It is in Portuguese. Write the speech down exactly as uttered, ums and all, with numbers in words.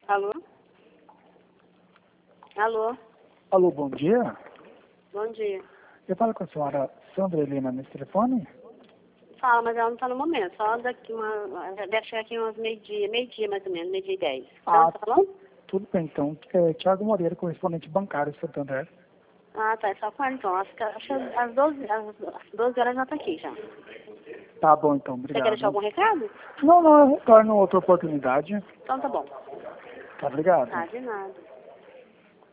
Alô? Alô? Alô, bom dia. Bom dia. Eu falo com a senhora Sandra Helena nesse telefone? Fala, mas ela não está no momento. Só daqui uma... Deve chegar aqui umas meio-dia, meio-dia mais ou menos, meio-dia e dez. Ah, Tá falando? tudo bem, então. É Tiago Moreira, correspondente bancário de Santander. Ah, tá. É só com ela, então. Acho que, acho que às doze, às doze horas já tá aqui, já. Tá bom, então. Você quer Obrigado. deixar algum recado? Não, não, eu retorno outra oportunidade. Então tá bom. Tá, obrigado. Tá, de nada.